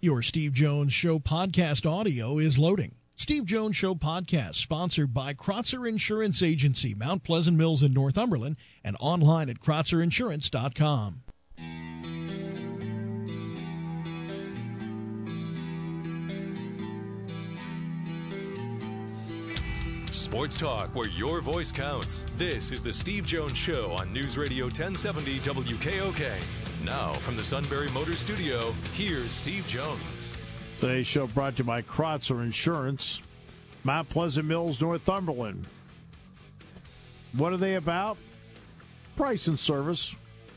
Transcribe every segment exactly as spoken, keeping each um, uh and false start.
Your Steve Jones Show podcast audio is loading. Steve Jones Show podcast, sponsored by Krotzer Insurance Agency, Mount Pleasant Mills in Northumberland, and online at krotzer insurance dot com. Sports talk where your voice counts. This is the Steve Jones Show on News Radio ten seventy W K O K. Now, from the Sunbury Motors Studio, here's Steve Jones. Today's show brought to you by Krotzer Insurance, Mount Pleasant Mills, Northumberland. What are they about? Price and service.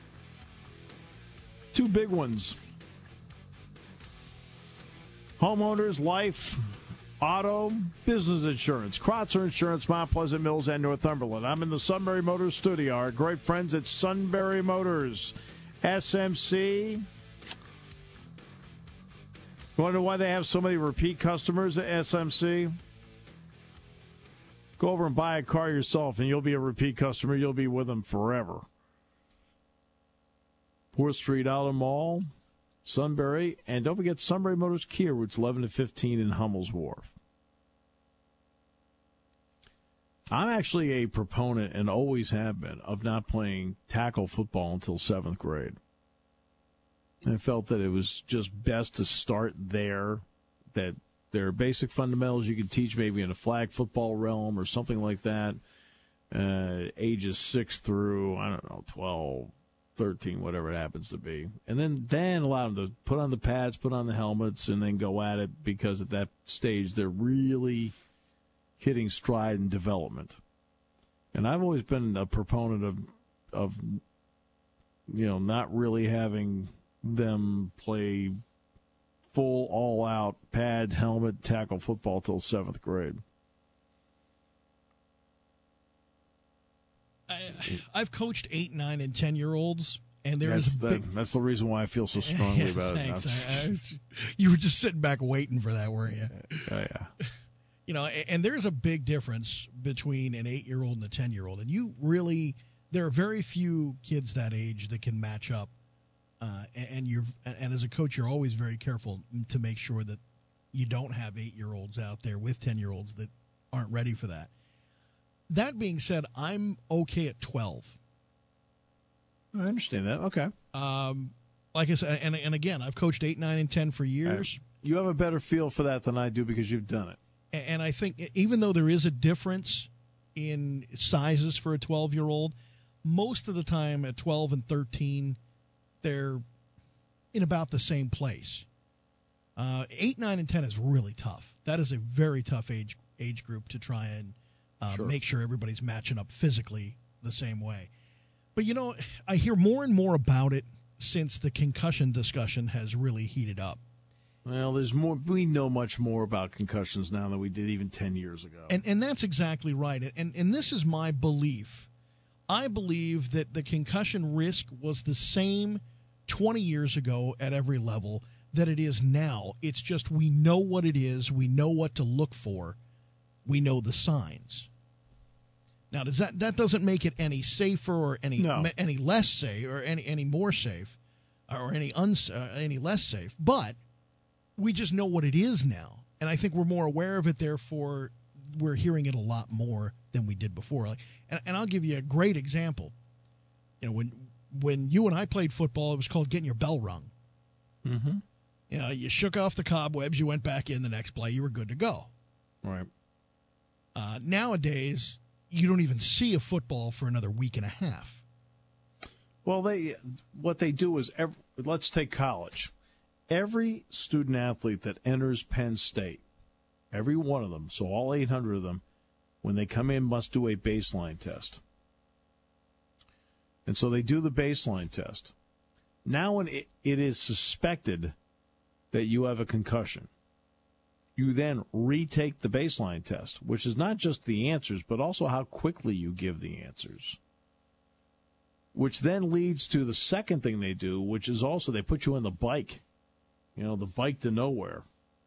Two big ones. Homeowners, life, auto, business insurance. Krotzer Insurance, Mount Pleasant Mills, and Northumberland. I'm in the Sunbury Motors Studio. Our great friends at Sunbury Motors. S M C. Wonder why they have so many repeat customers at S M C? Go over and buy a car yourself, and you'll be a repeat customer. You'll be with them forever. fourth Street Outer Mall, Sunbury, and don't forget Sunbury Motors Kia, routes eleven to fifteen in Hummel's Wharf. I'm actually a proponent, and always have been, of not playing tackle football until seventh grade. I felt that it was just best to start there, that there are basic fundamentals you can teach maybe in a flag football realm or something like that, uh, ages six through, I don't know, twelve, thirteen, whatever it happens to be. And then, then allow them to put on the pads, put on the helmets, and then go at it, because at that stage they're really hitting stride in development. And I've always been a proponent of, of you know, not really having them play full, all-out, pad, helmet, tackle football till seventh grade. I, I've coached eight, nine, and ten-year-olds, and there that's is the, big... That's the reason why I feel so strongly yeah, about thanks. it. I, I, you were just sitting back waiting for that, weren't you? Oh, yeah. You know, and there's a big difference between an eight-year-old and a ten-year-old. And you really, there are very few kids that age that can match up. Uh, and you're, and as a coach, you're always very careful to make sure that you don't have eight-year-olds out there with ten-year-olds that aren't ready for that. That being said, I'm okay at twelve. I understand that. Okay. Um, like I said, and and again, I've coached eight, nine, and ten for years. Uh, you have a better feel for that than I do because you've done it. And I think even though there is a difference in sizes for a twelve-year-old, most of the time at twelve and thirteen, they're in about the same place. Uh, eight, nine, and ten is really tough. That is a very tough age age group to try and uh, sure. make sure everybody's matching up physically the same way. But, you know, I hear more and more about it since the concussion discussion has really heated up. Well, there's more. We know much more about concussions now than we did even ten years ago. And and that's exactly right. And and this is my belief. I believe that the concussion risk was the same twenty years ago at every level that it is now. It's just we know what it is. We know what to look for. We know the signs. Now, does that that doesn't make it any safer or any no. any less safe or any any more safe or any uns uh, any less safe, but we just know what it is now, and I think we're more aware of it. Therefore, we're hearing it a lot more than we did before. Like, and, and I'll give you a great example. You know, when when you and I played football, it was called getting your bell rung. Mm-hmm. You know, you shook off the cobwebs, you went back in the next play, you were good to go. Right. Uh, nowadays, you don't even see a football for another week and a half. Well, they what they do is, every, let's take college. Every student athlete that enters Penn State, every one of them, so all eight hundred of them, when they come in, must do a baseline test. And so they do the baseline test. Now when it, it is suspected that you have a concussion, you then retake the baseline test, which is not just the answers, but also how quickly you give the answers. Which then leads to the second thing they do, which is also they put you on the bike. You know, the bike to nowhere.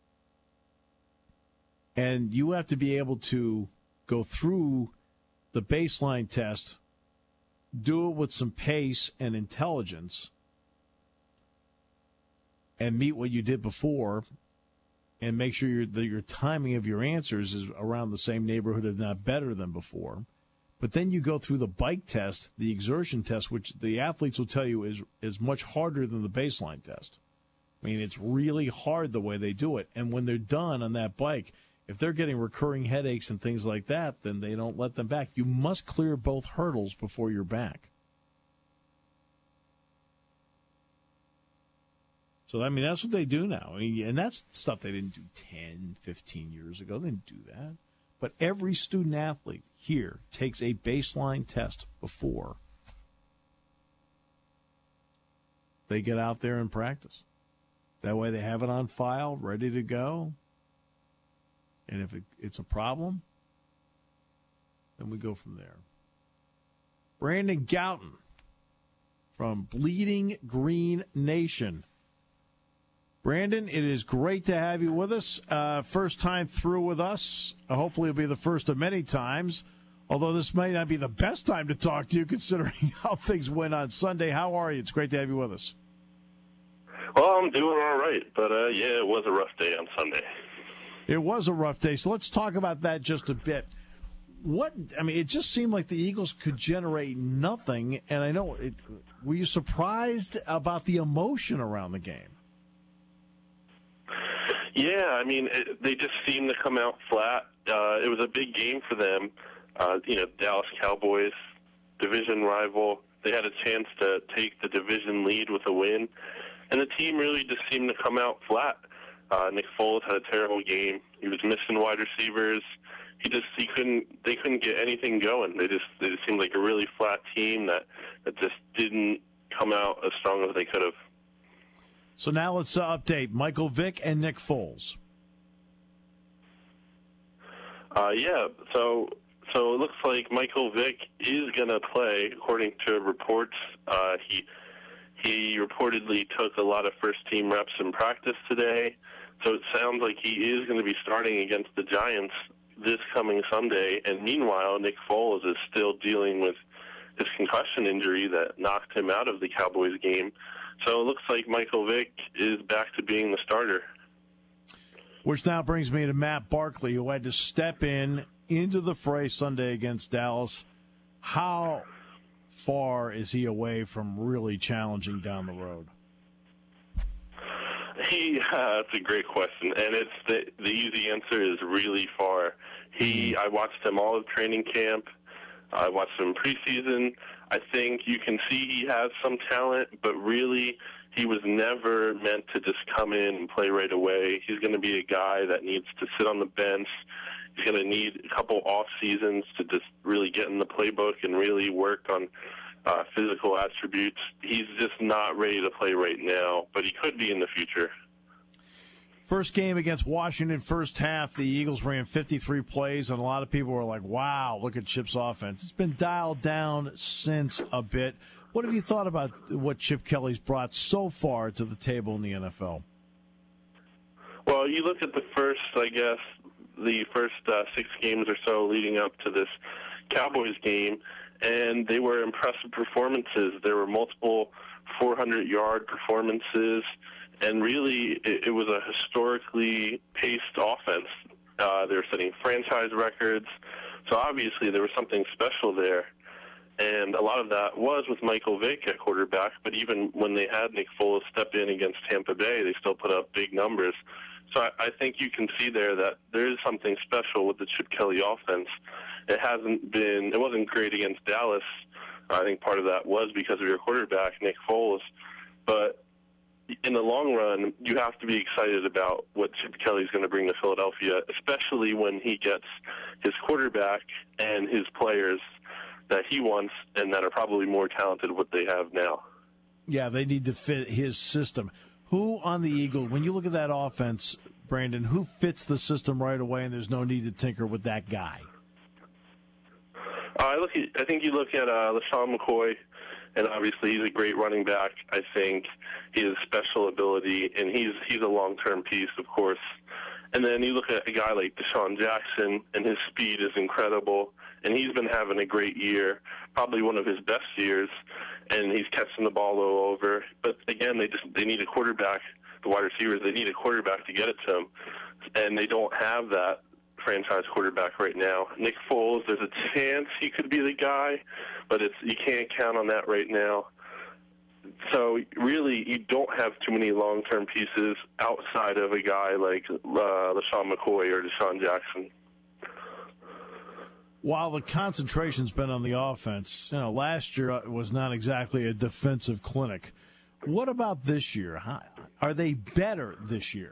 And you have to be able to go through the baseline test, do it with some pace and intelligence, and meet what you did before and make sure your, that your timing of your answers is around the same neighborhood, if not better than before. But then you go through the bike test, the exertion test, which the athletes will tell you is, is much harder than the baseline test. I mean, it's really hard the way they do it. And when they're done on that bike, if they're getting recurring headaches and things like that, then they don't let them back. You must clear both hurdles before you're back. So, I mean, that's what they do now. I mean, and that's stuff they didn't do ten, fifteen years ago. They didn't do that. But every student athlete here takes a baseline test before they get out there and practice. That way they have it on file, ready to go. And if it, it's a problem, then we go from there. Brandon Gouton from Bleeding Green Nation. Brandon, it is great to have you with us. Uh, first time through with us. Uh, hopefully it'll be the first of many times, although this may not be the best time to talk to you considering how things went on Sunday. How are you? It's great to have you with us. Well, I'm doing all right, but uh, yeah, it was a rough day on Sunday. It was a rough day, so let's talk about that just a bit. What I mean, it just seemed like the Eagles could generate nothing, and I know, it, were you surprised about the emotion around the game? Yeah, I mean, it, they just seemed to come out flat. Uh, it was a big game for them. Uh, you know, Dallas Cowboys, division rival. They had a chance to take the division lead with a win, and the team really just seemed to come out flat. Uh, Nick Foles had a terrible game. He was missing wide receivers. He just he couldn't. They couldn't get anything going. They just they just seemed like a really flat team that that just didn't come out as strong as they could have. So now let's uh, update Michael Vick and Nick Foles. Uh, yeah, so so it looks like Michael Vick is going to play, according to reports. Uh, he he reportedly took a lot of first-team reps in practice today, so it sounds like he is going to be starting against the Giants this coming Sunday. And meanwhile, Nick Foles is still dealing with his concussion injury that knocked him out of the Cowboys game. So it looks like Michael Vick is back to being the starter. Which now brings me to Matt Barkley, who had to step in into the fray Sunday against Dallas. How far is he away from really challenging down the road? He, uh, that's a great question, and it's the the easy answer is really far. He, I watched him all of training camp. I watched him preseason. I think you can see he has some talent, but really he was never meant to just come in and play right away. He's going to be a guy that needs to sit on the bench. He's going to need a couple off seasons to just really get in the playbook and really work on uh, physical attributes. He's just not ready to play right now, but he could be in the future. First game against Washington, first half, the Eagles ran fifty-three plays, and a lot of people were like, wow, look at Chip's offense. It's been dialed down since a bit. What have you thought about what Chip Kelly's brought so far to the table in the N F L? Well, you look at the first, I guess, the first uh, six games or so leading up to this Cowboys game, and they were impressive performances. There were multiple four hundred yard performances. And really, it, it was a historically paced offense. Uh, they were setting franchise records. So obviously there was something special there. And a lot of that was with Michael Vick at quarterback. But even when they had Nick Foles step in against Tampa Bay, they still put up big numbers. So I, I think you can see there that there is something special with the Chip Kelly offense. It hasn't been, it wasn't great against Dallas. I think part of that was because of your quarterback, Nick Foles. But in the long run, you have to be excited about what Chip Kelly's going to bring to Philadelphia, especially when he gets his quarterback and his players that he wants and that are probably more talented than what they have now. Yeah, they need to fit his system. Who on the Eagles, when you look at that offense, Brandon, who fits the system right away and there's no need to tinker with that guy? Uh, I look at, I think you look at uh, LaShawn McCoy, and obviously he's a great running back. I think he has special ability, and he's he's a long-term piece, of course. And then you look at a guy like Deshaun Jackson, and his speed is incredible, and he's been having a great year, probably one of his best years, and he's catching the ball all over. But again, they just they need a quarterback the wide receivers. They need a quarterback to get it to them, and they don't have that franchise quarterback right now. Nick Foles, there's a chance he could be the guy, but it's you can't count on that right now. So really, you don't have too many long-term pieces outside of a guy like uh, LaShawn McCoy or Deshaun Jackson. While the concentration's been on the offense, you know, last year was not exactly a defensive clinic. What about this year? How, are they better this year?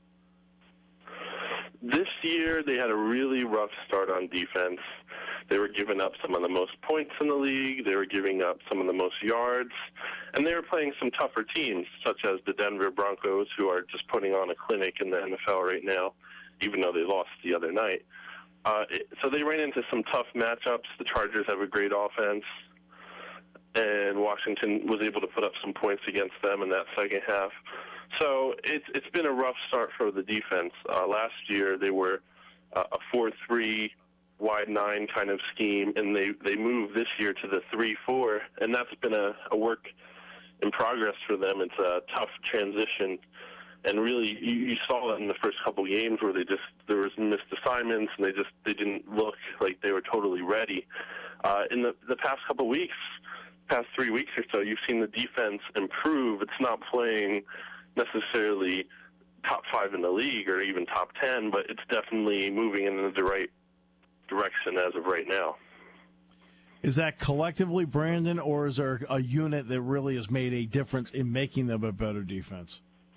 This year, they had a really rough start on defense. They were giving up some of the most points in the league. They were giving up some of the most yards. And they were playing some tougher teams, such as the Denver Broncos, who are just putting on a clinic in the N F L right now, even though they lost the other night. Uh, so they ran into some tough matchups. The Chargers have a great offense, and Washington was able to put up some points against them in that second half. So it's it's been a rough start for the defense. Uh, last year they were uh, a four three wide nine kind of scheme, and they, they moved this year to the three four, and that's been a, a work in progress for them. It's a tough transition. And really, you, you saw that in the first couple games where they just there was missed assignments and they just they didn't look like they were totally ready. Uh, in the the past couple weeks, past three weeks or so, you've seen the defense improve. It's not playing necessarily top five in the league or even top ten, but it's definitely moving in the right direction as of right now. Is that collectively, Brandon, or is there a unit that really has made a difference in making them a better defense?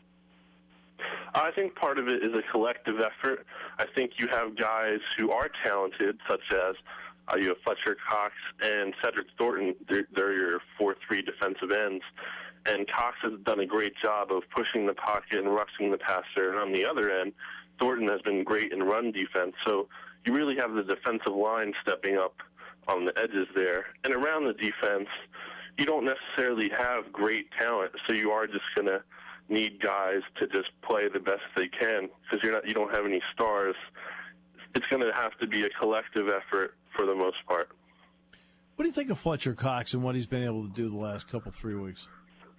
I think part of it is a collective effort. I think you have guys who are talented, such as uh, you have Fletcher Cox and Cedric Thornton. They're, they're your four three defensive ends. And Cox has done a great job of pushing the pocket and rushing the passer. And on the other end, Thornton has been great in run defense. So you really have the defensive line stepping up on the edges there. And around the defense, you don't necessarily have great talent, so you are just going to need guys to just play the best they can because you're not you don't have any stars. It's going to have to be a collective effort for the most part. What do you think of Fletcher Cox and what he's been able to do the last couple three weeks?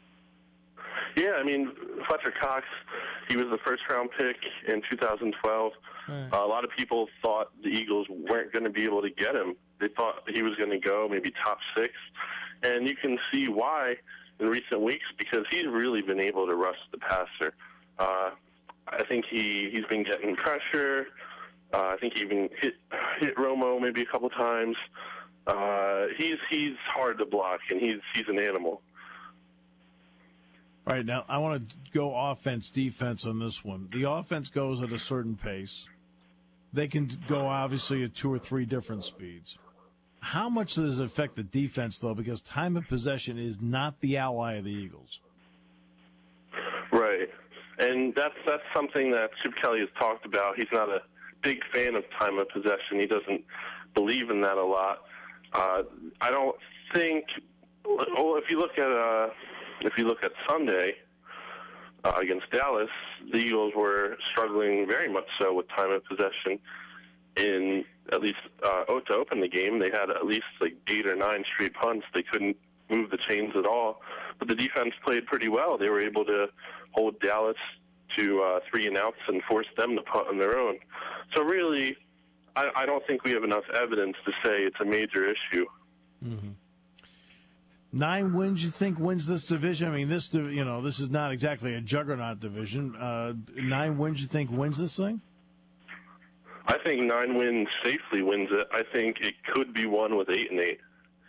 Yeah, I mean Fletcher Cox, he was the first round pick in two thousand twelve. Right. Uh, a lot of people thought the Eagles weren't going to be able to get him. They thought he was going to go maybe top six, and you can see why in recent weeks, because he's really been able to rush the passer. Uh, I think he, he's been getting pressure. Uh, I think he even hit hit Romo maybe a couple times. Uh, he's he's hard to block, and he's he's an animal. All right, now I want to go offense, defense on this one. The offense goes at a certain pace. They can go, obviously, at two or three different speeds. How much does it affect the defense, though, because time of possession is not the ally of the Eagles? Right. And that's that's something that Chip Kelly has talked about. He's not a big fan of time of possession. He doesn't believe in that a lot. Uh, I don't think – well, if you look at uh, if you look at Sunday uh, against Dallas, the Eagles were struggling very much so with time of possession. In at least uh, to open the game, they had at least like eight or nine straight punts. They couldn't move the chains at all. But the defense played pretty well. They were able to hold Dallas to uh, three and outs and force them to punt on their own. So really, I, I don't think we have enough evidence to say it's a major issue. Mm-hmm. Nine wins, you think, wins this division? I mean, this you know this is not exactly a juggernaut division. Uh, nine wins, you think, wins this thing? I think nine wins safely wins it. I think it could be won with eight and eight.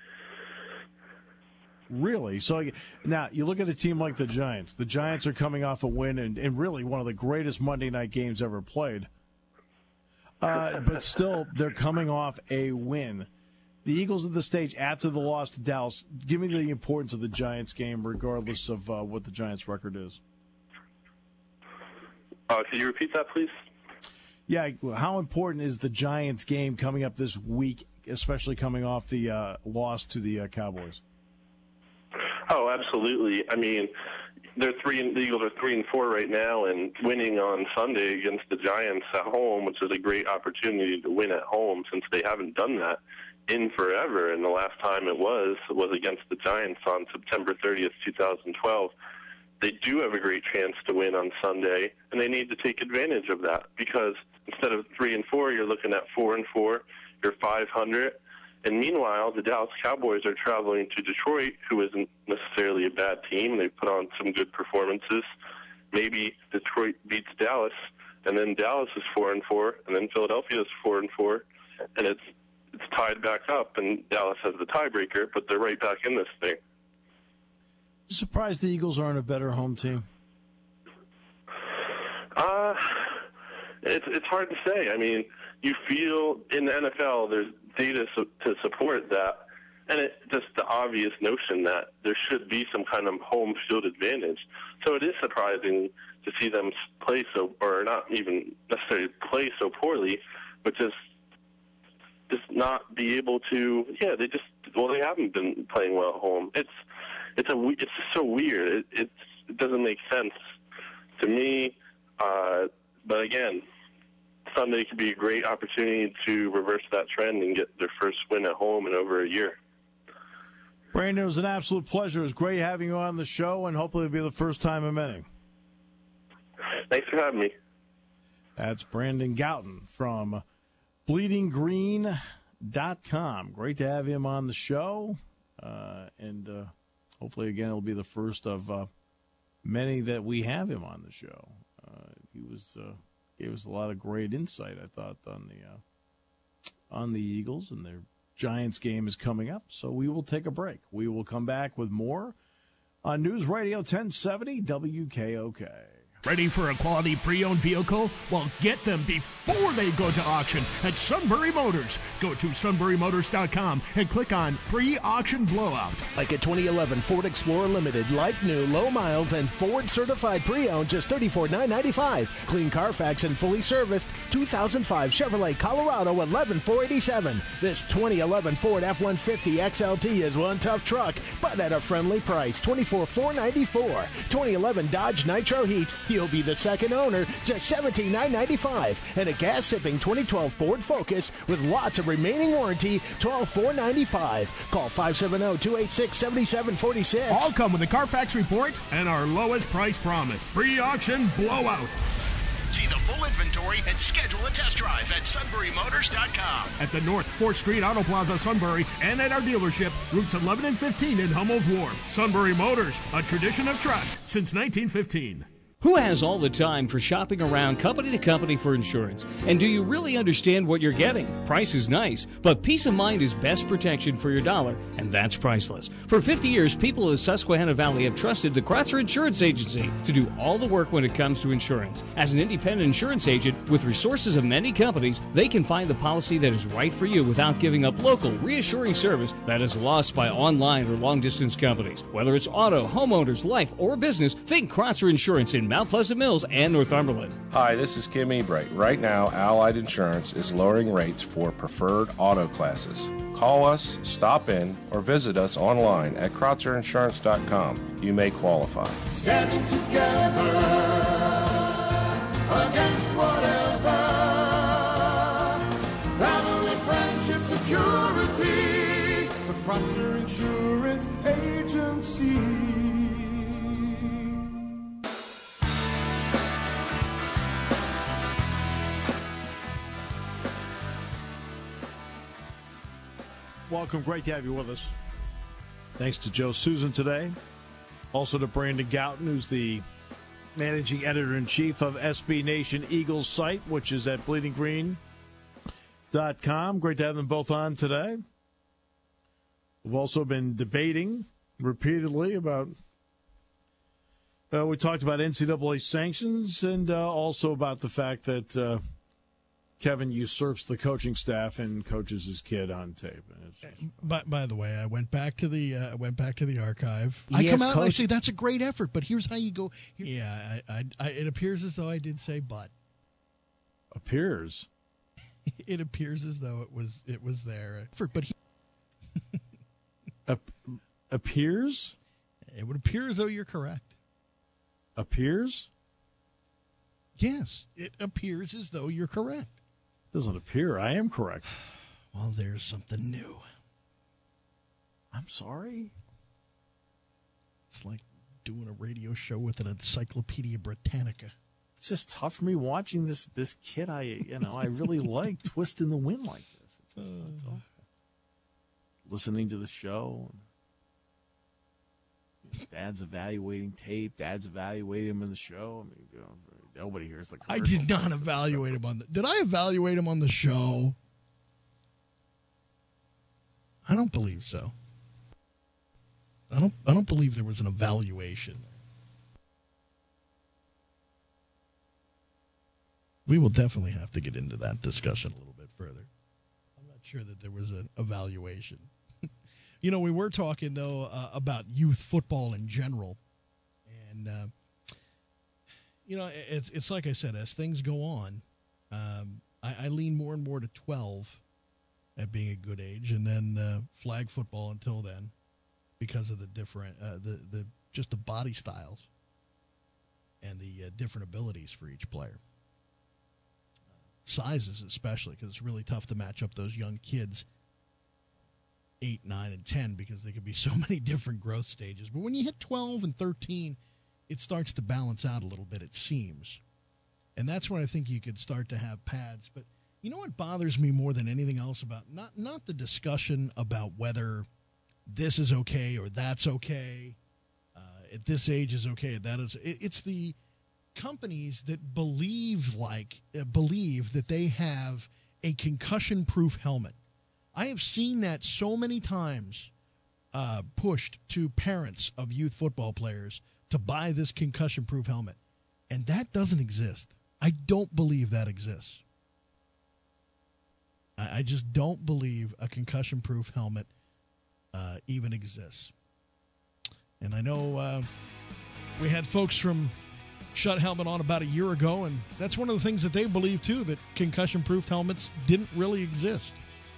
Really? So now you look at a team like the Giants. The Giants are coming off a win and, and really one of the greatest Monday night games ever played. Uh, but still, they're coming off a win. The Eagles at the stage after the loss to Dallas. Give me the importance of the Giants game, regardless of uh, what the Giants' record is. Uh, could you repeat that, please? Yeah, how important is the Giants game coming up this week, especially coming off the uh, loss to the uh, Cowboys? Oh, absolutely. I mean, they're three. The Eagles are three and four right now, and winning on Sunday against the Giants at home, which is a great opportunity to win at home, since they haven't done that in forever. And the last time it was was against the Giants on September thirtieth, two thousand twelve. they do have a great chance to win on Sunday, and they need to take advantage of that because instead of three and four, you're looking at four and four. You're five hundred. And meanwhile, the Dallas Cowboys are traveling to Detroit, who isn't necessarily a bad team. They put on some good performances. Maybe Detroit beats Dallas, and then Dallas is four and four, and then Philadelphia is four and four, and it's it's tied back up, and Dallas has the tiebreaker, but they're right back in this thing. Surprised the Eagles aren't a better home team? Uh, it's it's hard to say. I mean, you feel in the N F L there's data su- to support that, and it's just the obvious notion that there should be some kind of home field advantage. So it is surprising to see them play so, or not even necessarily play so poorly, but just just not be able to. Yeah, they just well they haven't been playing well at home. It's it's a it's just so weird. It it's, it doesn't make sense to me. Uh, but again, Sunday could be a great opportunity to reverse that trend and get their first win at home in over a year. Brandon, it was an absolute pleasure. It was great having you on the show, and hopefully it'll be the first time of many. Thanks for having me. That's Brandon Gouton from bleeding green dot com. Great to have him on the show, uh, and uh, hopefully, again, it'll be the first of uh, many that we have him on the show. Uh, he was uh, gave us a lot of great insight, I thought, on the uh, on the Eagles, and their Giants game is coming up. So we will take a break. We will come back with more on News Radio ten seventy W K O K. Ready for a quality pre-owned vehicle? Well, get them before they go to auction at Sunbury Motors. Go to sunbury motors dot com and click on Pre-Auction Blowout. Like a twenty eleven Ford Explorer Limited, like new, low miles, and Ford certified pre-owned, just thirty-four thousand nine hundred ninety-five dollars. Clean Carfax and fully serviced. two thousand five Chevrolet Colorado, eleven thousand four hundred eighty-seven dollars. This twenty eleven Ford F one fifty X L T is one tough truck, but at a friendly price, twenty-four thousand four hundred ninety-four dollars. twenty eleven Dodge Nitro Heat, you'll be the second owner, just seventeen thousand nine hundred ninety-five dollars. And a gas-sipping twenty twelve Ford Focus with lots of remaining warranty, twelve thousand four hundred ninety-five dollars. Call five seven zero, two eight six, seven seven four six. All come with a Carfax report and our lowest price promise. Pre-auction blowout. See the full inventory and schedule a test drive at sunbury motors dot com. At the North fourth Street Auto Plaza, Sunbury, and at our dealership, routes eleven and fifteen in Hummel's Wharf. Sunbury Motors, a tradition of trust since nineteen fifteen. Who has all the time for shopping around company to company for insurance? And do you really understand what you're getting? Price is nice, but peace of mind is best protection for your dollar, and that's priceless. For fifty years, people of the Susquehanna Valley have trusted the Kratzer Insurance Agency to do all the work when it comes to insurance. As an independent insurance agent with resources of many companies, they can find the policy that is right for you without giving up local, reassuring service that is lost by online or long-distance companies. Whether it's auto, homeowners, life, or business, think Kratzer Insurance in Mount Pleasant Mills and Northumberland. Hi, this is Kim Ebright. Right now, Allied Insurance is lowering rates for preferred auto classes. Call us, stop in, or visit us online at kratzer insurance dot com. You may qualify. Standing together against whatever. Family, friendship, security. The Kratzer Insurance Agency. Welcome. Great to have you with us. Thanks to Joe Susan today. Also to Brandon Gouton, who's the managing editor-in-chief of S B Nation Eagles site, which is at bleeding green dot com. Great to have them both on today. We've also been debating repeatedly about, uh, we talked about N C double A sanctions and uh, also about the fact that uh, Kevin usurps the coaching staff and coaches his kid on tape. It's, by, by the way, I went back to the uh, went back to the archive. He I come has out and I coached- say that's a great effort, but here's how you go. Yeah, I, I, I, it appears as though I did say but. appears. It appears as though it was it was there. For, but he, Ap- appears. it would appear as though you're correct. Appears. Yes, it appears as though you're correct. Doesn't appear. I am correct. Well, there's something new. I'm sorry. It's like doing a radio show with an Encyclopedia Britannica. It's just tough for me watching this this kid. I you know I really like twisting the wind like this. It's just, uh, it's awful. Listening to the show. You know, Dad's evaluating tape. Dad's evaluating him in the show. I mean, you know, nobody hears the. I did not evaluate him on the. Did I evaluate him on the show? I don't believe so. I don't. I don't believe there was an evaluation. We will definitely have to get into that discussion a little bit further. I'm not sure that there was an evaluation. You know, we were talking, though, uh, about youth football in general. And, uh, you know, it's, it's like I said, as things go on, um, I, I lean more and more to twelve at being a good age, and then uh, flag football until then because of the different, uh, the, the just the body styles and the uh, different abilities for each player. Sizes especially, because it's really tough to match up those young kids eight, nine, and ten because they could be so many different growth stages. But when you hit twelve and thirteen, it starts to balance out a little bit, it seems. And that's when I think you could start to have pads. But you know what bothers me more than anything else about not not the discussion about whether this is okay or that's okay, uh, at this age is okay, that is. It, it's the companies that believe like uh, believe that they have a concussion-proof helmet. I have seen that so many times uh, pushed to parents of youth football players to buy this concussion-proof helmet, and that doesn't exist. I don't believe that exists. I, I just don't believe a concussion-proof helmet uh, even exists. And I know uh, we had folks from Shut Helmet on about a year ago, and that's one of the things that they believe, too, that concussion-proof helmets didn't really exist.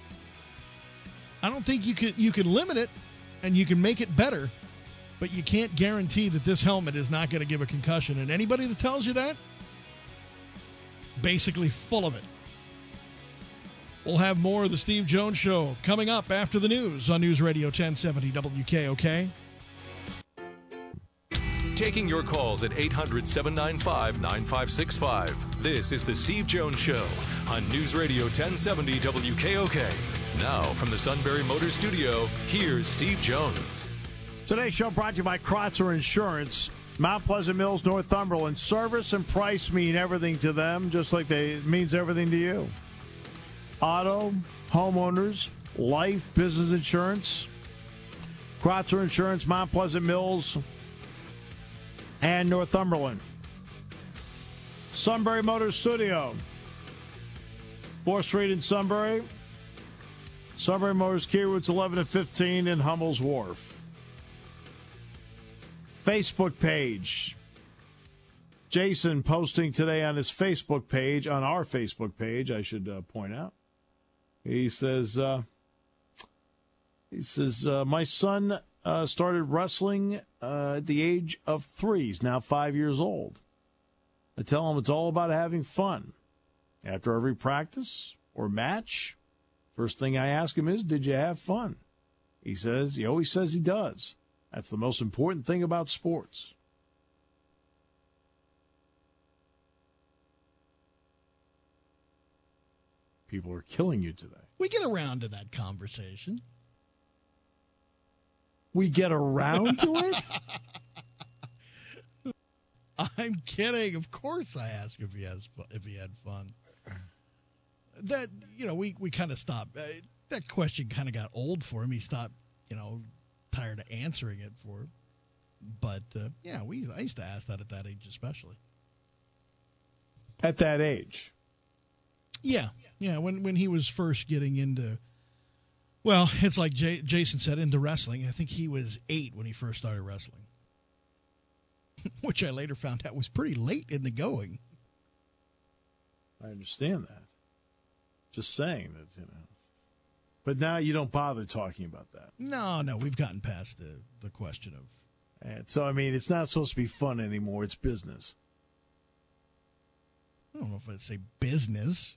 I don't think you can you can limit it, and you can make it better, but you can't guarantee that this helmet is not going to give a concussion. And anybody that tells you that, basically full of it. We'll have more of the Steve Jones Show coming up after the news on News Radio ten seventy W K O K. Taking your calls at eight hundred, seven nine five, nine five six five. This is the Steve Jones Show on News Radio ten seventy W K O K. Now, from the Sunbury Motors Studio, here's Steve Jones. Today's show brought to you by Kreutzer Insurance. Mount Pleasant Mills, Northumberland. Service and price mean everything to them, just like they it means everything to you. Auto, homeowners, life, business insurance. Kreutzer Insurance, Mount Pleasant Mills, and Northumberland. Sunbury Motors Studio. fourth Street in Sunbury. Sunbury Motors, Key Routes eleven and fifteen in Hummel's Wharf. Facebook page. Jason posting today on his Facebook page, on our Facebook page, I should uh, point out. He says, uh, he says, uh, my son uh, started wrestling uh, at the age of three. He's now five years old. I tell him it's all about having fun. After every practice or match, first thing I ask him is, did you have fun? He says, he always says he does. That's the most important thing about sports. People are killing you today. We get around to that conversation. We get around to it? I'm kidding. Of course I asked if he has if he had fun. That, you know, we, we kind of stopped. Uh, that question kind of got old for him. He stopped, you know, tired of answering it for him. But, uh, yeah, we I used to ask that at that age especially. At that age? Yeah. Yeah, when, when he was first getting into, well, it's like J- Jason said, into wrestling. I think he was eight when he first started wrestling. Which I later found out was pretty late in the going. I understand that. Just saying that, you know. But now you don't bother talking about that. No, no, we've gotten past the, the question of. And so, I mean, it's not supposed to be fun anymore. It's business. I don't know if I'd say business.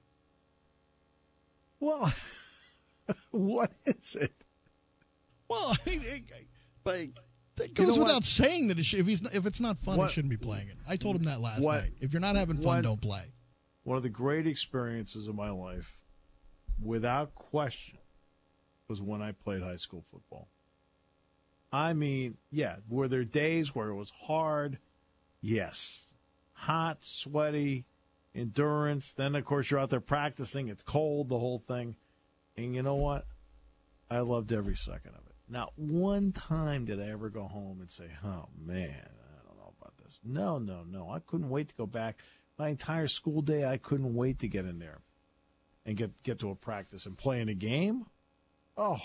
Well, what is it? Well, I mean, but That goes you know without what? saying that it should, if he's not, if it's not fun, What- he shouldn't be playing it. I told him that last what- night. If you're not having fun, what- don't play. One of the great experiences of my life, without question, was when I played high school football. I mean, yeah, were there days where it was hard? Yes. Hot, sweaty, endurance. Then, of course, you're out there practicing. It's cold, the whole thing. And you know what? I loved every second of it. Not one time did I ever go home and say, oh, man, I don't know about this. No, no, no. I couldn't wait to go back. My entire school day, I couldn't wait to get in there and get, get to a practice and play in a game. Oh,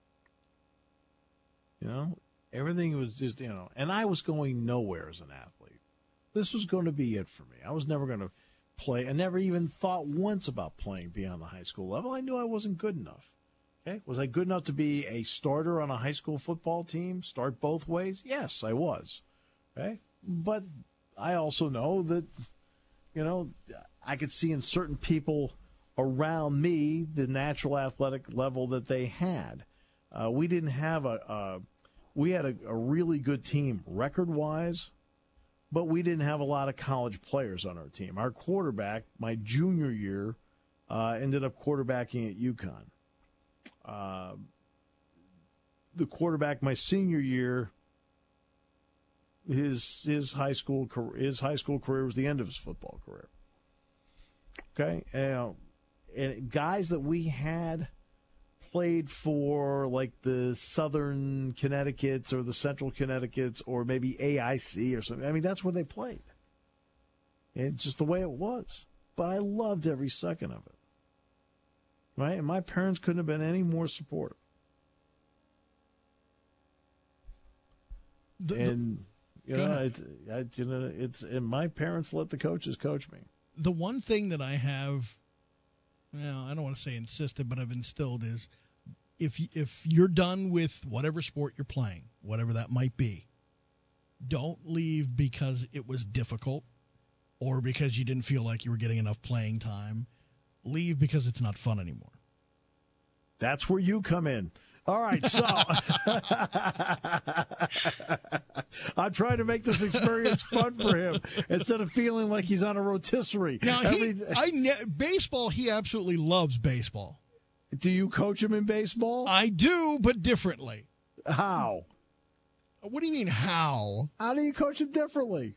you know, everything was just, you know, and I was going nowhere as an athlete. This was going to be it for me. I was never going to play. I never even thought once about playing beyond the high school level. I knew I wasn't good enough. Okay. Was I good enough to be a starter on a high school football team, start both ways? Yes, I was. Okay. But I also know that, you know, I could see in certain people around me the natural athletic level that they had. Uh, we didn't have a, a we had a, a really good team record-wise, but we didn't have a lot of college players on our team. Our quarterback, my junior year, uh, ended up quarterbacking at UConn. Uh, the quarterback my senior year, his his high school career, his high school career was the end of his football career. Okay, and, and guys that we had played for, like the Southern Connecticut's or the Central Connecticut's or maybe A I C or something. I mean, that's where they played. It's just the way it was. But I loved every second of it. Right? And my parents couldn't have been any more supportive. The, and, the, you know, it, I, you know, it's, and my parents let the coaches coach me. The one thing that I have, well, I don't want to say insisted, but I've instilled is if if you're done with whatever sport you're playing, whatever that might be, don't leave because it was difficult or because you didn't feel like you were getting enough playing time. Leave because it's not fun anymore. That's where you come in. All right, so I'm trying to make this experience fun for him instead of feeling like he's on a rotisserie. Now, Every, he, I ne- baseball, he absolutely loves baseball. Do you coach him in baseball? I do, but differently. How? What do you mean, how? How do you coach him differently?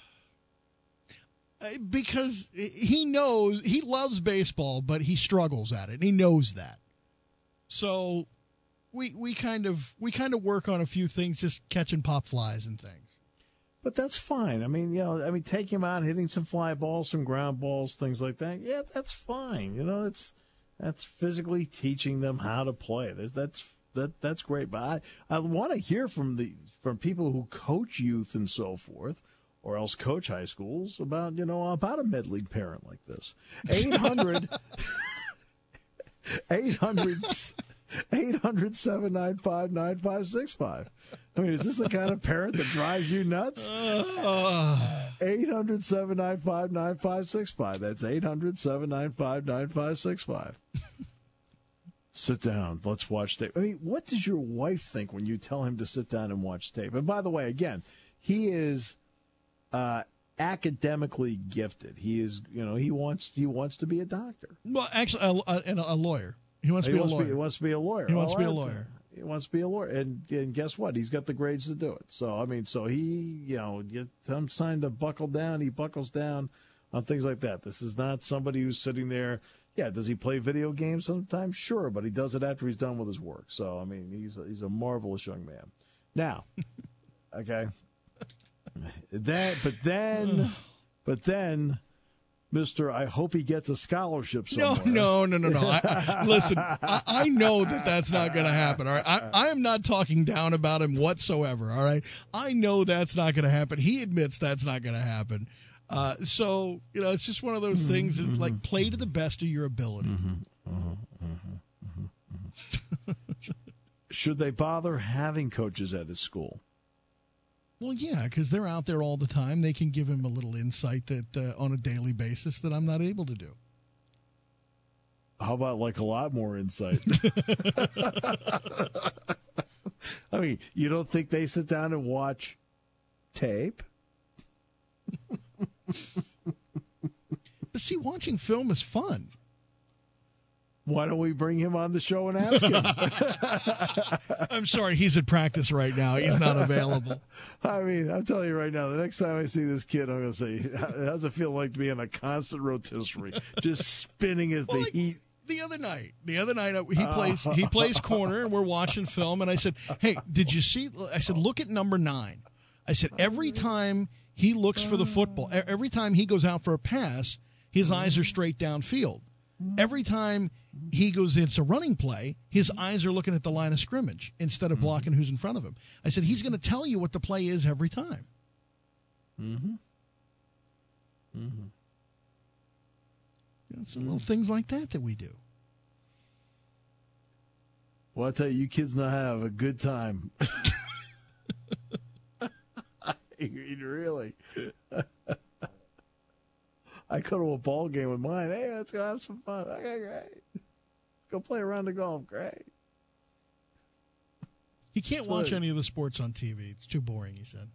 Because he knows, he loves baseball, but he struggles at it, and he knows that. So we we kind of we kind of work on a few things, just catching pop flies and things. But that's fine. I mean, you know, I mean, take him out, hitting some fly balls, some ground balls, things like that. Yeah, that's fine. You know, it's that's physically teaching them how to play. There's, that's that that's great. But I, I want to hear from the from people who coach youth and so forth, or else coach high schools about, you know, about a mid-league parent like this. eight hundred eight hundred eight hundred, seven nine five, nine five six five. I mean, is this the kind of parent that drives you nuts? eight hundred, seven nine five, nine five six five. That's eight hundred, seven nine five, nine five six five. Sit down. Let's watch tape. I mean, what does your wife think when you tell him to sit down and watch tape? And by the way, again, he is uh, academically gifted. He is, you know, he wants he wants to be a doctor. Well, actually, a, a, a lawyer. He wants to he be a wants lawyer. To be, he wants to be a lawyer. He wants oh, to be a right. lawyer. He wants to be a lawyer. And, and guess what? He's got the grades to do it. So, I mean, so he, you know, you tell him sign to buckle down. He buckles down on things like that. This is not somebody who's sitting there. Yeah, does he play video games sometimes? Sure, but he does it after he's done with his work. So, I mean, he's a, he's a marvelous young man. Now, okay, that, but then, but then, Mister I hope he gets a scholarship somewhere. No, no, no, no, no. I, I, listen, I, I know that that's not going to happen. All right, I, I am not talking down about him whatsoever. All right, I know that's not going to happen. He admits that's not going to happen. Uh, so you know, it's just one of those mm-hmm, things that mm-hmm, like play to the best of your ability. Mm-hmm, mm-hmm, mm-hmm, mm-hmm. Should they bother having coaches at his school? Well, yeah, because they're out there all the time. They can give him a little insight that uh, on a daily basis that I'm not able to do. How about like a lot more insight? I mean, you don't think they sit down and watch tape? But see, watching film is fun. Why don't we bring him on the show and ask him? I'm sorry, he's at practice right now. He's not available. I mean, I'm telling you right now, the next time I see this kid, I'm going to say, how does it feel like to be on a constant rotisserie, just spinning as Well, the like heat? The other night, the other night he plays he plays corner, and we're watching film. And I said, "Hey, did you see?" I said, "Look at number nine." I said, "Every time he looks for the football, every time he goes out for a pass, his eyes are straight downfield. Every time he goes into running play, his eyes are looking at the line of scrimmage instead of blocking who's in front of him." I said, "He's going to tell you what the play is every time." Mm-hmm. Mm-hmm. You know, some little things like that that we do. Well, I tell you, you kids know how to have a good time. I mean, really. I go to a ball game with mine. Hey, let's go have some fun. Okay, great. Let's go play around the golf. Great. He can't That's watch what- any of the sports on T V. It's too boring, he said.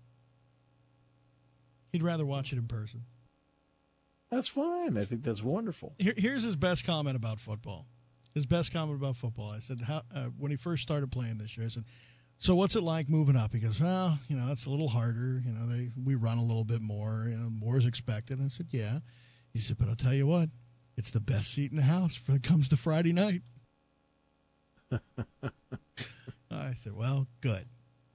He'd rather watch it in person. That's fine. I think that's wonderful. Here, here's his best comment about football. His best comment about football. I said, how, uh, when he first started playing this year, I said, "So what's it like moving up?" He goes, "Well, you know, it's a little harder. You know, they we run a little bit more. You know, more is expected." And I said, "Yeah." He said, "But I'll tell you what, it's the best seat in the house when it comes to Friday night." I said, "Well, good."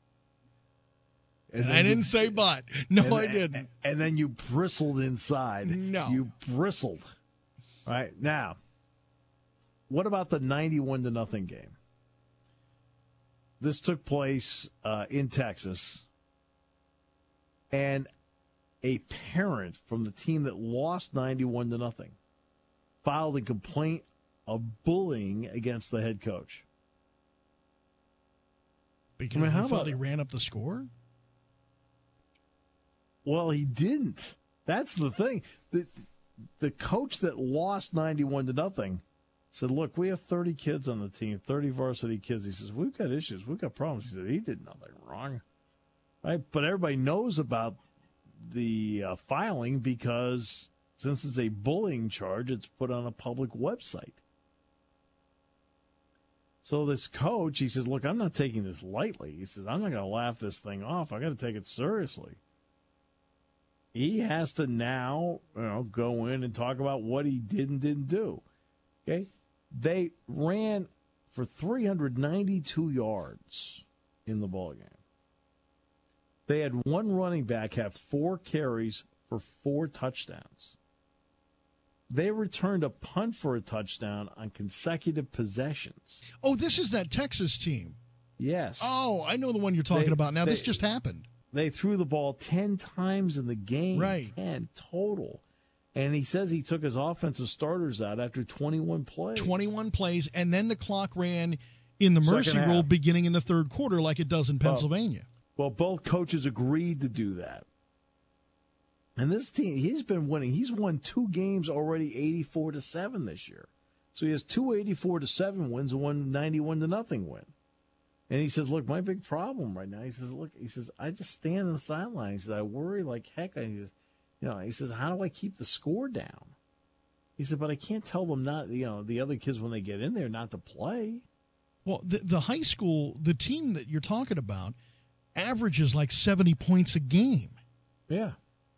And, And I then didn't you- say but. No, and, I didn't. And then you bristled inside. No. You bristled. All right. Now, what about the ninety-one to nothing game? This took place uh, in Texas. And a parent from the team that lost ninety-one to nothing filed a complaint of bullying against the head coach. Because I mean, how he felt about- he ran up the score? Well, he didn't. That's the thing. The, the coach that lost ninety-one to nothing said, "Look, we have thirty kids on the team, thirty varsity kids." He says, "We've got issues. We've got problems." He said, "He did nothing wrong." Right? But everybody knows about the uh, filing because since it's a bullying charge, it's put on a public website. So this coach, he says, "Look, I'm not taking this lightly." He says, "I'm not going to laugh this thing off. I got to take it seriously." He has to now, you know, go in and talk about what he did and didn't do. Okay? They ran for three hundred ninety-two yards in the ballgame. They had one running back have four carries for four touchdowns. They returned a punt for a touchdown on consecutive possessions. Oh, this is that Texas team. Yes. Oh, I know the one you're talking They- about now. This they- just happened. They threw the ball ten times in the game. Right. ten total. And he says he took his offensive starters out after twenty-one plays. twenty-one plays, and then the clock ran in the Second mercy half. rule beginning in the third quarter like it does in Pennsylvania. Well, both coaches agreed to do that. And this team, he's been winning. He's won two games already, eighty-four to seven this year. So he has two eighty-four to seven wins and one ninety-one to nothing win. And he says, "Look, my big problem right now," he says, "Look, he says, I just stand on the sideline." He says, "I worry like heck." I, you know, he says, "How do I keep the score down?" He said, "But I can't tell them not, you know, the other kids when they get in there not to play." Well, the, the high school, the team that you're talking about, averages like seventy points a game. Yeah.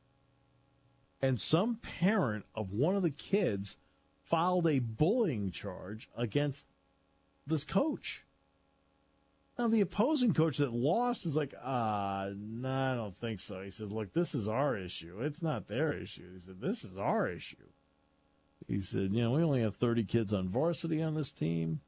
And some parent of one of the kids filed a bullying charge against this coach. Now, the opposing coach that lost is like, ah, no, I don't think so. He says, "Look, this is our issue. It's not their issue." He said, "This is our issue." He said, "You know, we only have thirty kids on varsity on this team."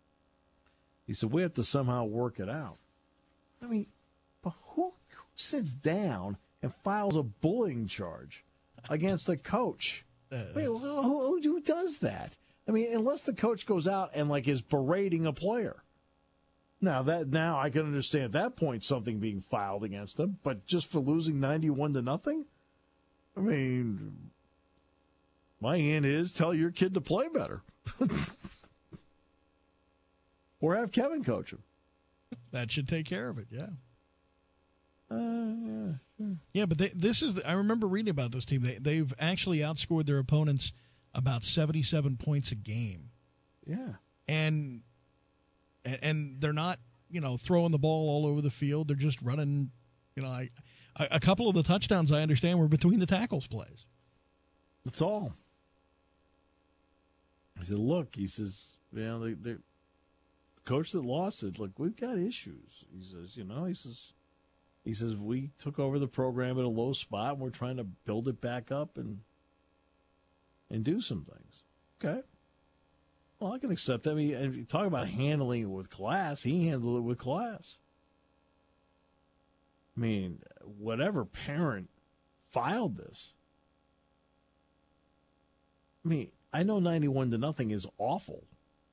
He said, "We have to somehow work it out." I mean, but who, who sits down and files a bullying charge against a coach? Uh, Wait, who, who, who does that? I mean, unless the coach goes out and like is berating a player. Now that now I can understand at that point something being filed against him, but just for losing ninety-one to nothing? I mean, my hint is tell your kid to play better. Or have Kevin coach him. That should take care of it, yeah. Uh, yeah, sure. Yeah, but they, this is, the, I remember reading about this team. They, they've actually outscored their opponents about seventy-seven points a game. Yeah. And, and and they're not, you know, throwing the ball all over the field. They're just running, you know, I, a, a couple of the touchdowns, I understand, were between the tackles plays. That's all. I said, look, he says, you know, they, the coach that lost it, look, we've got issues. He says, you know, he says, he says, we took over the program at a low spot, and we're trying to build it back up and and do some things. Okay. Well, I can accept that. I mean, if you talk about handling it with class, he handled it with class. I mean, whatever parent filed this. I mean, I know ninety-one to nothing is awful.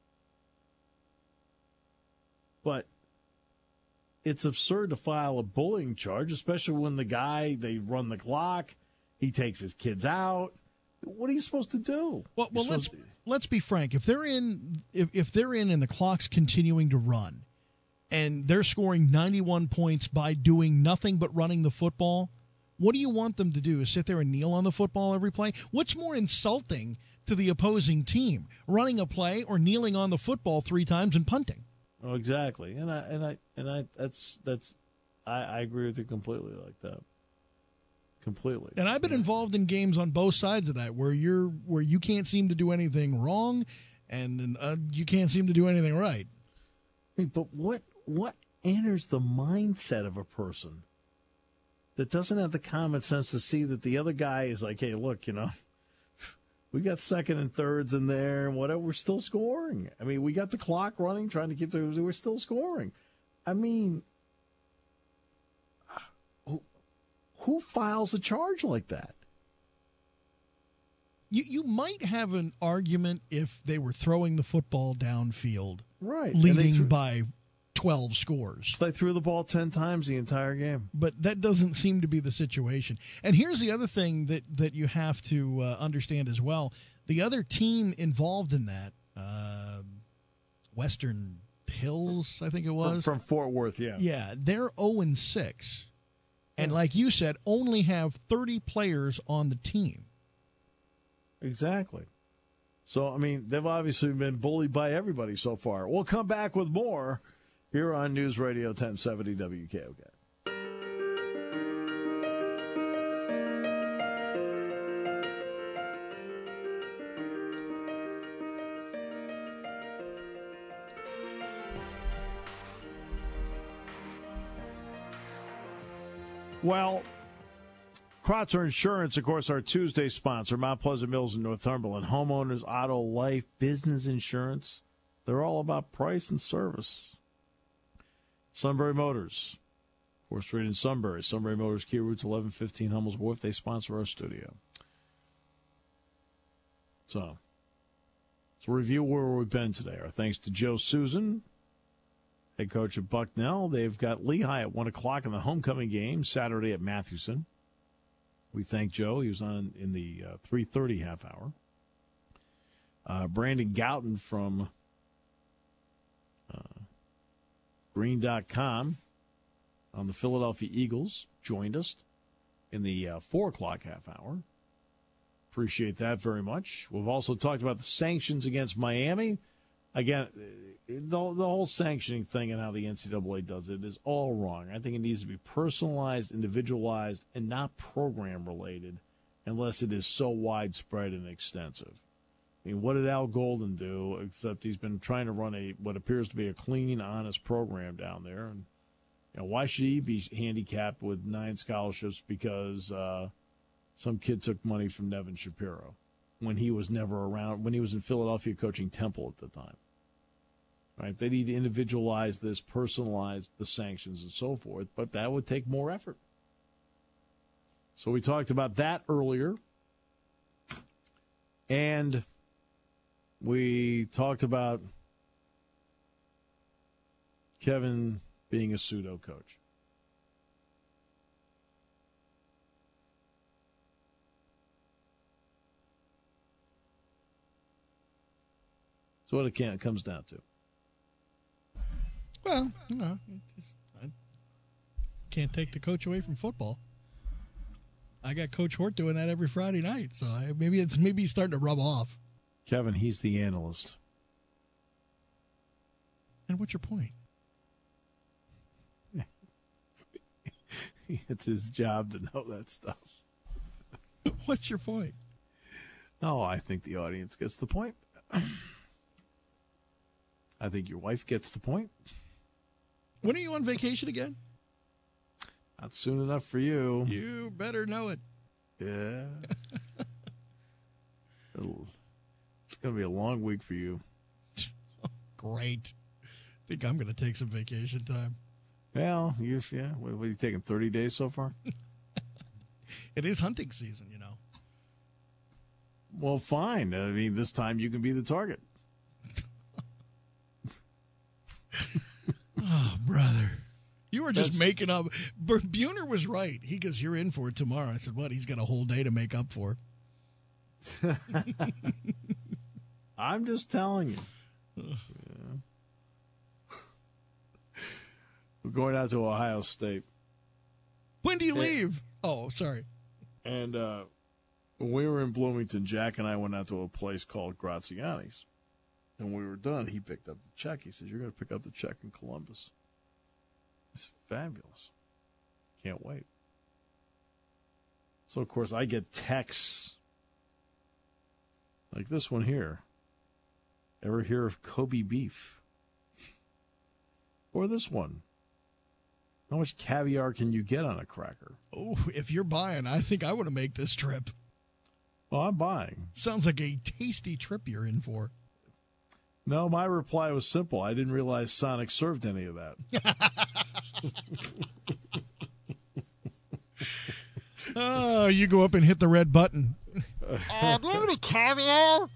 But it's absurd to file a bullying charge, especially when the guy, they run the clock, he takes his kids out. What are you supposed to do? Well, well let's to... let's be frank. If they're in, if, if they're in, and the clock's continuing to run, and they're scoring ninety-one points by doing nothing but running the football, what do you want them to do? Is sit there and kneel on the football every play? What's more insulting to the opposing team, running a play or kneeling on the football three times and punting? Oh, exactly. And I and I and I that's that's I, I agree with you completely like that. Completely. And I've been involved in games on both sides of that, where you're where you can't seem to do anything wrong, and uh, you can't seem to do anything right. I mean, but what what enters the mindset of a person that doesn't have the common sense to see that the other guy is like, hey, look, you know, we got second and thirds in there, and whatever, we're still scoring. I mean, we got the clock running, trying to get to, we're still scoring. I mean, who files a charge like that? You you might have an argument if they were throwing the football downfield, right, leading threw, by twelve scores. They threw the ball ten times the entire game. But that doesn't seem to be the situation. And here's the other thing that, that you have to uh, understand as well. The other team involved in that, uh, Western Hills, I think it was. From, from Fort Worth, yeah. Yeah, they're oh and six. And like you said, only have thirty players on the team. Exactly. So, I mean, they've obviously been bullied by everybody so far. We'll come back with more here on News Radio ten seventy W K O K. Well, Kreutzer Insurance, of course, our Tuesday sponsor, Mount Pleasant Mills in Northumberland. Homeowners, auto, life, business insurance. They're all about price and service. Sunbury Motors, fourth Street in Sunbury. Sunbury Motors, Key Routes eleven fifteen, Hummel's Wharf. They sponsor our studio. So, let's review where we've been today. Our thanks to Joe Susan, head coach of Bucknell. They've got Lehigh at one o'clock in the homecoming game, Saturday at Mathewson. We thank Joe. He was on in the uh, three thirty half hour. Uh, Brandon Gouton from uh, Green dot com on the Philadelphia Eagles joined us in the uh, four o'clock half hour. Appreciate that very much. We've also talked about the sanctions against Miami. Again, the, the whole sanctioning thing and how the N C double A does it is all wrong. I think it needs to be personalized, individualized, and not program-related unless it is so widespread and extensive. I mean, what did Al Golden do, except he's been trying to run a what appears to be a clean, honest program down there? And you know, why should he be handicapped with nine scholarships because uh, some kid took money from Nevin Shapiro when he was never around, when he was in Philadelphia coaching Temple at the time? Right? They need to individualize this, personalize the sanctions and so forth, but that would take more effort. So we talked about that earlier. And we talked about Kevin being a pseudo coach. That's what it, can, it comes down to. Well, you know, just, I can't take the coach away from football. I got Coach Hort doing that every Friday night, so I, maybe it's maybe he's starting to rub off. Kevin, he's the analyst. And what's your point? It's his job to know that stuff. What's your point? Oh, I think the audience gets the point. I think your wife gets the point. When are you on vacation again? Not soon enough for you. You better know it. Yeah. It'll, it's going to be a long week for you. Great. I think I'm going to take some vacation time. Well, you yeah. What, what are you taking, thirty days so far? It is hunting season, you know. Well, fine. I mean, this time you can be the target. Oh, brother. You were just That's, making up. Buhner was right. He goes, you're in for it tomorrow. I said, what? He's got a whole day to make up for. I'm just telling you. Yeah. We're going out to Ohio State. When do you leave? Oh, sorry. And uh, when we were in Bloomington, Jack and I went out to a place called Graziani's. And when we were done, he picked up the check. He says, you're going to pick up the check in Columbus. I said, fabulous. Can't wait. So, of course, I get texts like this one here. Ever hear of Kobe beef? Or this one. How much caviar can you get on a cracker? Oh, if you're buying, I think I want to make this trip. Well, I'm buying. Sounds like a tasty trip you're in for. No, my reply was simple. I didn't realize Sonic served any of that. Oh, you go up and hit the red button. Uh, do you have any caviar?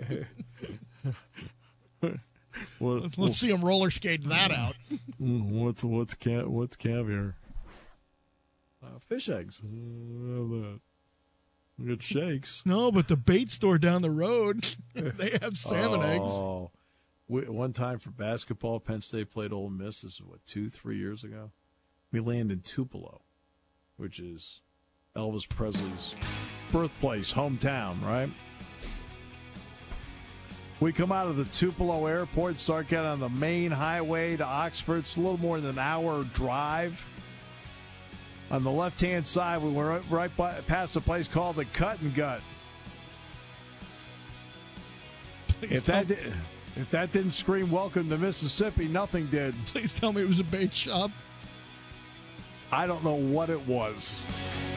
What, Let's what, see him roller skate that out. What's what's ca- what's caviar? Uh, fish eggs. Uh, Good shakes. No, but the bait store down the road, they have salmon oh. eggs. We, one time for basketball, Penn State played Ole Miss. This is, what, two, three years ago? We landed in Tupelo, which is Elvis Presley's birthplace, hometown, right? We come out of the Tupelo airport, start getting on the main highway to Oxford. It's a little more than an hour drive. On the left-hand side, we went right by, past a place called the Cut and Gut. If that, did, if that didn't scream welcome to Mississippi, nothing did. Please tell me it was a bait shop. I don't know what it was.